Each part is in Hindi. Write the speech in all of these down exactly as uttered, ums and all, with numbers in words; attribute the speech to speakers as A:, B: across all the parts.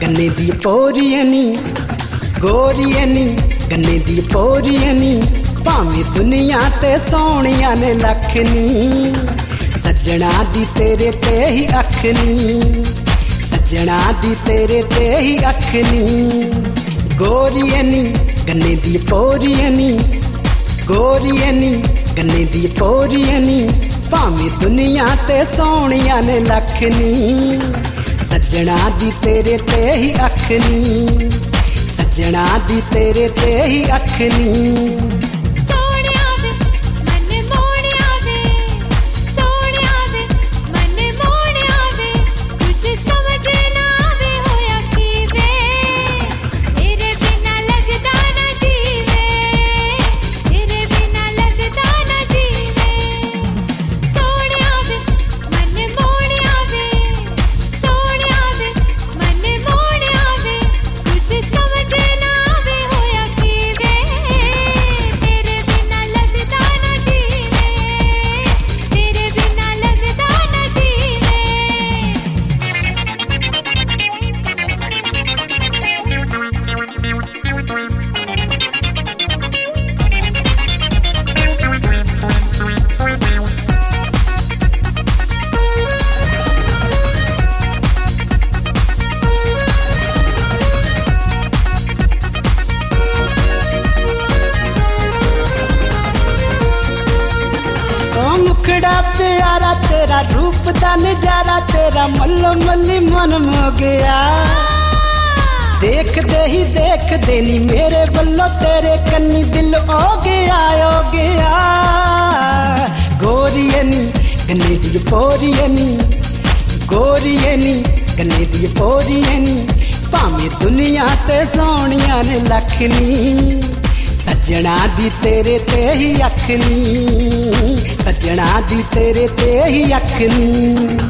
A: गन्ने दी पोरियनी गोरियनी गन्ने दी पोरियनी भावें दुनिया ते सोहणिया ने लखनी सज्जणा दी तेरे ते ही अखनी सज्जणा दी तेरे ते ही अखनी गोरियनी गन्ने दी पोरियनी गोरियनी गन्ने दी पोरियनी भावें दुनिया ते सोहणिया ने लखनी सज्जणा दी तेरे ते ही अखनी सज्जणा दी तेरे ते ही अखनी मुखड़ा प्यारा तेरा रूप दा नजारा तेरा मल्लो मल्ली मन मो गया देख दे ही देख देनी मेरे बल्लो तेरे कन्नी दिल हो गया हो गया गोरियनी गन्ने दी पोरियनी गोरियनी गन्ने दी पोरियनी भावें दुनिया ते सोहणिया ने लखनी सज्जणा दी तेरे ते ही अखनी सज्जणा दी तेरे ते ही अखनी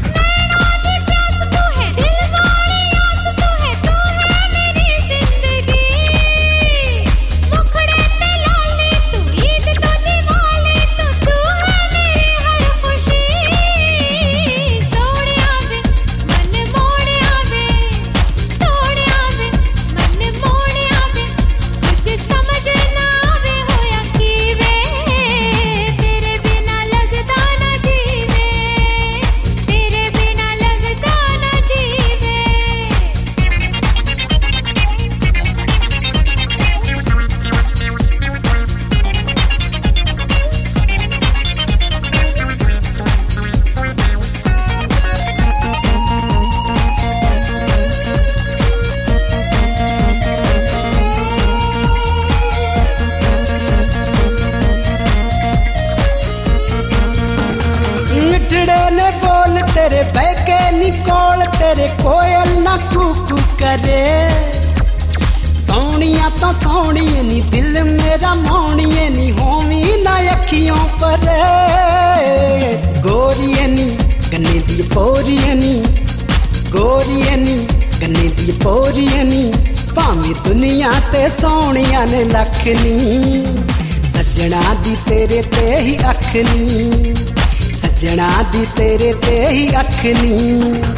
A: ने बोल तेरे बहके निकोल तेरे कोयल ना कूकू करे सोहणिया तो सोहणिए नी दिल मेरा मोहणिए नी होवी ना अखियों पर गोरियनी गन्ने दी पोरियनी गोरियनी गन्ने दी पोरियनी भावें दुनिया ते सोहणिया ने लखनी सज्जणा दी तेरे ते ही अखनी सज्जणा दी तेरे ते ही अखनी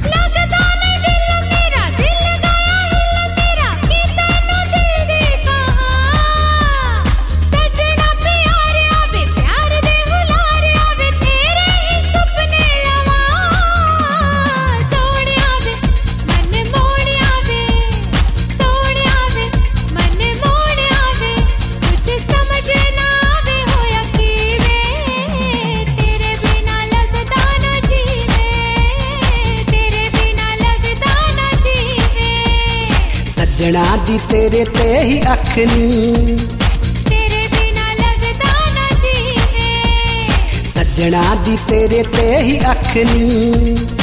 A: सज्जणा दी तेरे ते ही अखनी तेरे बिना लगदा ना जीवे सज्जणा दी तेरे ते ही अखनी।